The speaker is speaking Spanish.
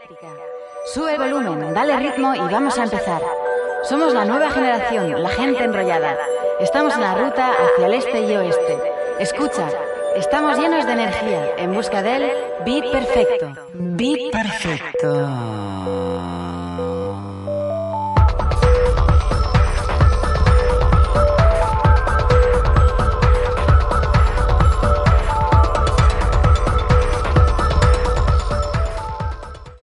Sube el volumen, dale ritmo y vamos a empezar. Somos la nueva generación, la gente enrollada. Estamos en la ruta hacia el este y oeste. Escucha, estamos llenos de energía en busca del beat perfecto. Beat perfecto.